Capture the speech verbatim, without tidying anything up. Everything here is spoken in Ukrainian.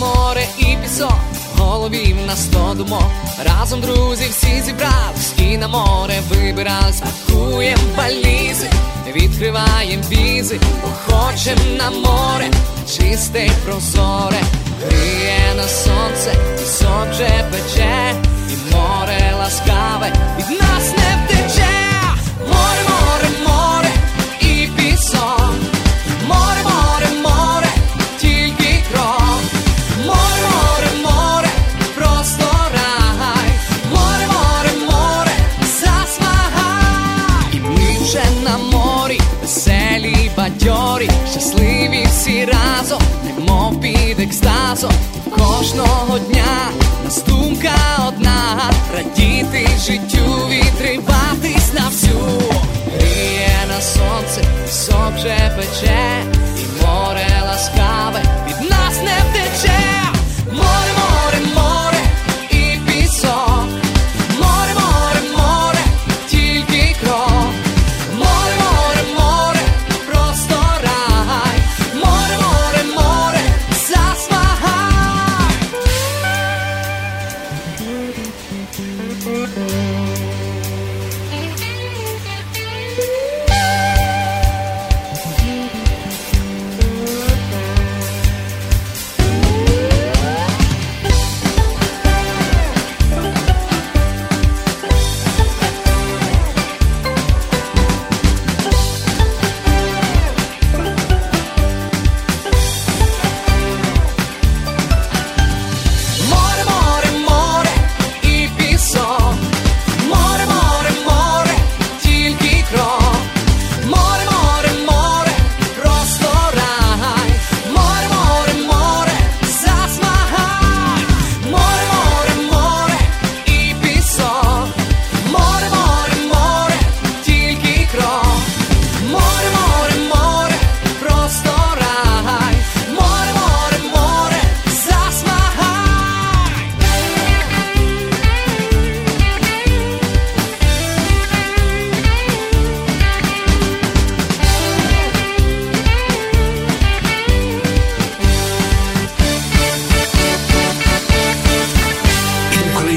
море і пісок, в голові в нас сто думок. Разом друзі всі зібрались і на море вибирались. Пакуєм валізи, відкриваєм візи, хочем на море, чисте й прозоре. Гріє на сонце, пісок вже пече, і море ласкаве від нас не втече. Море, море, море і пісок, море, море, море, тільки крок. Море, море, море, просто рай. Море, море, море, засмагай. І ми вже на морі, веселі, бадьорі, щасливі всі разом, немов під екстазом. Кожного дня нас думка одна, радіти життю, відриватись на всю. Гріє на сонце, пісок вже пече,